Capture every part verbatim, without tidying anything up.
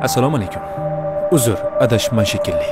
Assalomu alaykum. Uzr, adashman shekilli.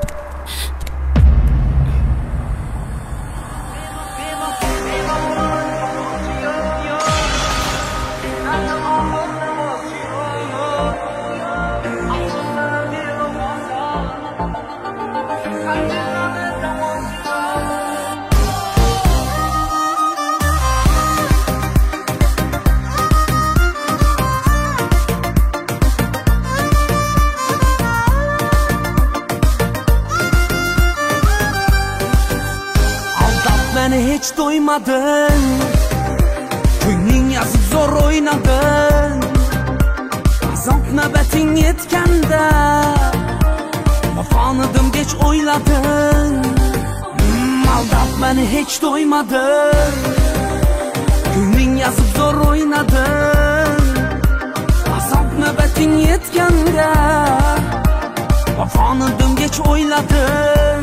Hiç doymadın, ko'ngling yazib zo'r o'ynadin. Azob navbating yetganda vafonidim geç o'yladin. Aldab meni hech doymadin, ko'ngling yazib zo'r o'ynadin. Azob navbating yetganda vafonidim geç o'yladin.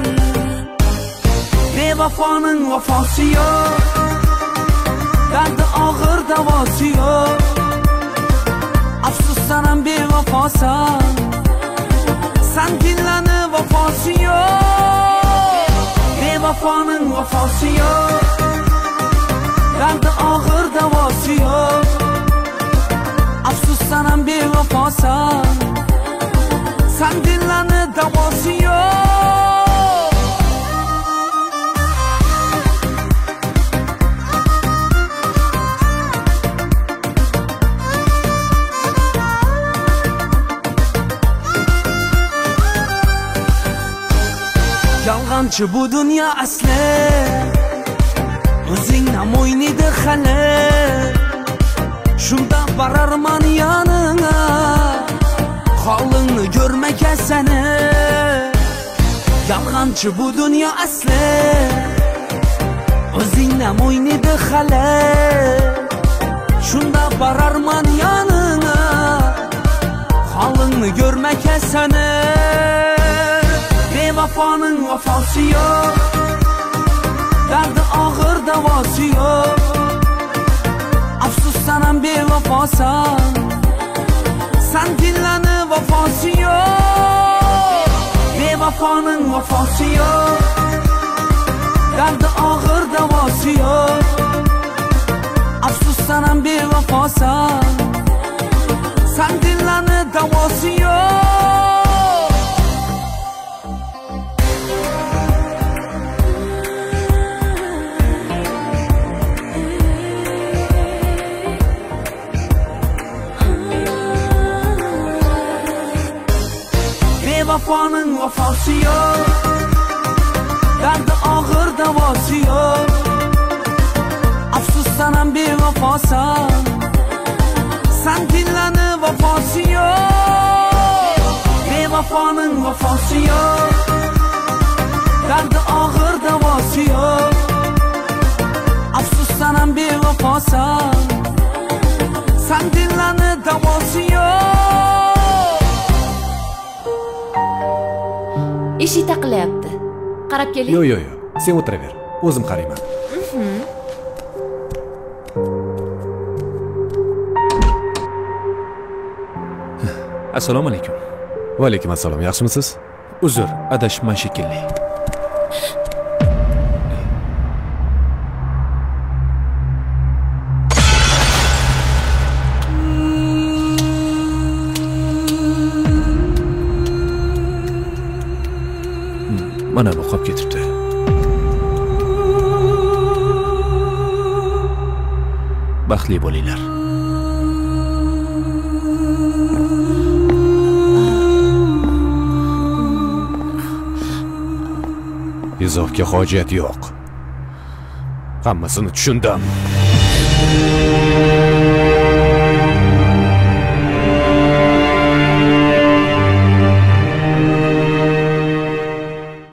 Bevafonun vafası yok, derdi ağır davası yok. Afsus sanam bevafasan, sen dinleni vafası yok. Bevafonun vafası yok, derdi ağır davası yok. Afsus sanam bevafasan, sen dinleni davası yok. Yalğancı bu dünya asli, o'zingdan o'ynaydi hali. Shunda borarman yanına, holingni ko'rmagay seni. Yalğancı bu dünya asli, o'zingdan o'ynaydi hali. Shunda borarman yanına, holingni ko'rmagay seni. Bevafonun vafası yok, derdi ağır davası yok. Afsus sanam bevafasan, sen dinleni vafası yok. Bevafonun vafası yok, derdi ağır davası yok. Afsus sanam bevafasan, sen dinleni davası yok. Bevafonun vafası yok, derdi ağır davası yok. Afsus sanam bevafasan, sen dinleni vafası yok. Bevafonun vafası yok, derdi ağır davası yok. Afsus sanam bevafasan, sen dinleni davası yok. Eshik taqilyapti. Qarab keling. Yo'q, yo'q, yo'q. Sen o'tiraver. O'zim qarayman. Assalomu alaykum. Va alaykum assalom. Yaxshimisiz? Uzr, adashman shekilli. Mana bu qolib ketibdi. Baxtli bo'linglar. Izofga hojat yo'q. Hammasini tushundim.